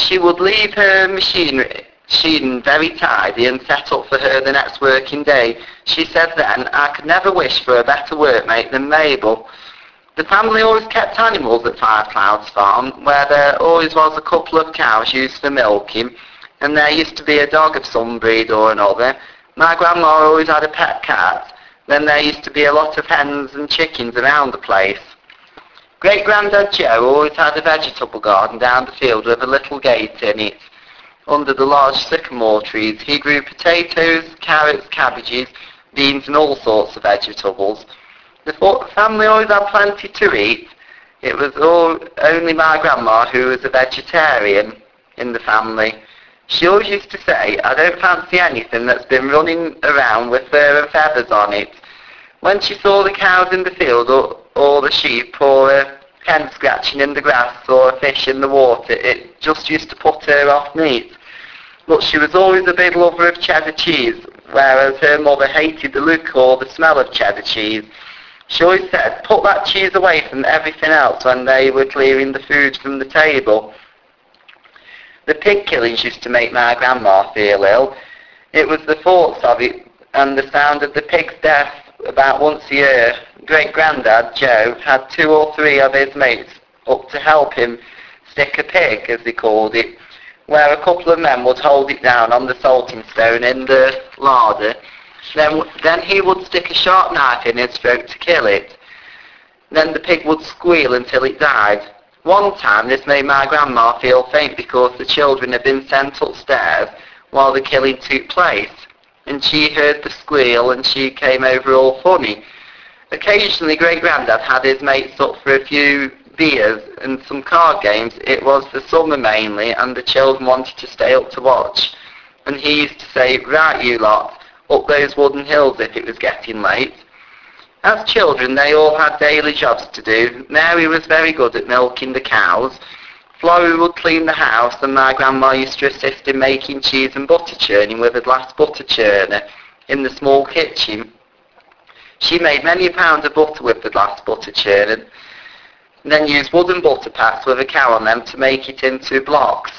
she would leave her machine very tidy and set up for her the next working day. She said then, "I could never wish for a better workmate than Mabel." The family always kept animals at Five Clouds Farm, where there always was a couple of cows used for milking, and there used to be a dog of some breed or another. My grandma always had a pet cat. Then there used to be a lot of hens and chickens around the place. Great-Grandad Joe always had a vegetable garden down the field with a little gate in it. Under the large sycamore trees he grew potatoes, carrots, cabbages, beans and all sorts of vegetables. The family always had plenty to eat. It was only my grandma who was a vegetarian in the family. She always used to say, "I don't fancy anything that's been running around with fur and feathers on it." When she saw the cows in the field or the sheep or a hen scratching in the grass or a fish in the water, it just used to put her off meat. But she was always a big lover of cheddar cheese, whereas her mother hated the look or the smell of cheddar cheese. She always said, "Put that cheese away from everything else," when they were clearing the food from the table. The pig killings used to make my grandma feel ill. It was the thoughts of it and the sound of the pig's death about once a year. Great-Grandad Joe had 2 or 3 of his mates up to help him stick a pig, as he called it, where a couple of men would hold it down on the salting stone in the larder. Then he would stick a sharp knife in its throat to kill it. Then the pig would squeal until it died. One time this made my grandma feel faint because the children had been sent upstairs while the killing took place, and she heard the squeal and she came over all funny. Occasionally Great-Grandad had his mates up for a few beers and some card games. It was the summer mainly, and the children wanted to stay up to watch, and he used to say, "Right you lot, up those wooden hills if it was getting late." As children they all had daily jobs to do. Mary was very good at milking the cows. Florrie would clean the house, and my grandma used to assist in making cheese and butter churning with a glass butter churner in the small kitchen. She made many pounds of butter with the glass butter churner, and then used wooden butter pats with a cow on them to make it into blocks.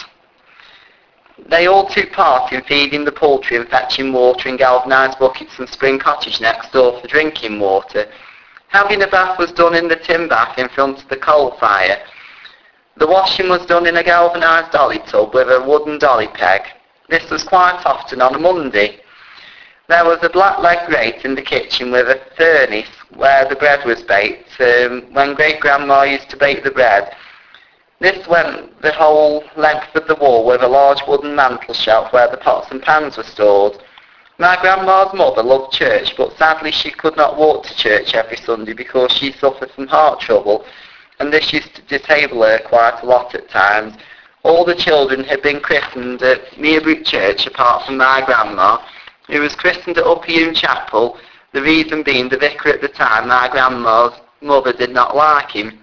They all took part in feeding the poultry and fetching water in galvanised buckets from Spring Cottage next door for drinking water. Having a bath was done in the tin bath in front of the coal fire. The washing was done in a galvanised dolly tub with a wooden dolly peg. This was quite often on a Monday. There was a black leg grate in the kitchen with a furnace where the bread was baked when Great-Grandma used to bake the bread. This went the whole length of the wall with a large wooden mantel shelf where the pots and pans were stored. My grandma's mother loved church, but sadly she could not walk to church every Sunday because she suffered from heart trouble, and this used to disable her quite a lot at times. All the children had been christened at Meerbrook Church apart from my grandma, who was christened at Upper Hume Chapel, the reason being the vicar at the time, my grandma's mother, did not like him.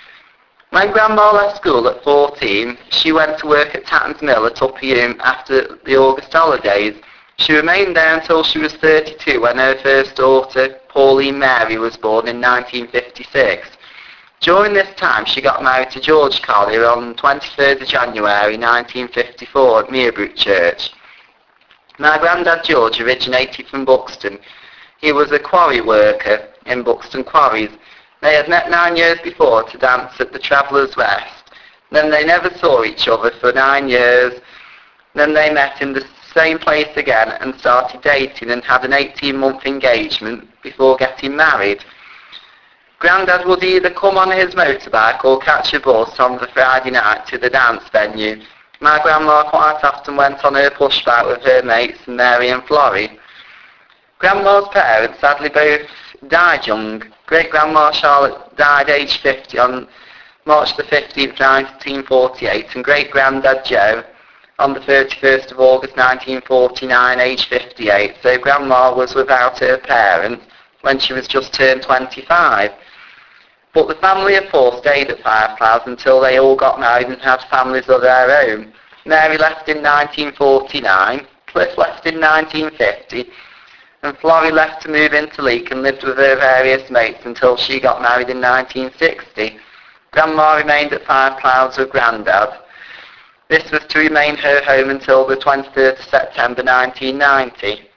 When Grandma left school at 14, she went to work at Tatton's Mill at Upper Hume after the August holidays. She remained there until she was 32 when her first daughter, Pauline Mary, was born in 1956. During this time she got married to George Collier on 23rd of January 1954 at Meerbrook Church. My granddad George originated from Buxton. He was a quarry worker in Buxton Quarries. They had met 9 years before to dance at the Travellers' Rest. Then they never saw each other for 9 years. Then they met in the same place again and started dating and had an 18-month engagement before getting married. Grandad would either come on his motorbike or catch a bus on the Friday night to the dance venue. My grandma quite often went on her pushbike with her mates Mary and Florrie. Grandma's parents sadly both died young. Great-grandma Charlotte died aged 50 on March the 15th, 1948, and great-granddad Joe on the 31st of August 1949, aged 58. So grandma was without her parents when she was just turned 25. But the family of four stayed at Five Clouds until they all got married and had families of their own. Mary left in 1949, Cliff left in 1950, and Florrie left to move into Leek and lived with her various mates until she got married in 1960. Grandma remained at Five Clouds with Grandad. This was to remain her home until the 23rd of September 1990.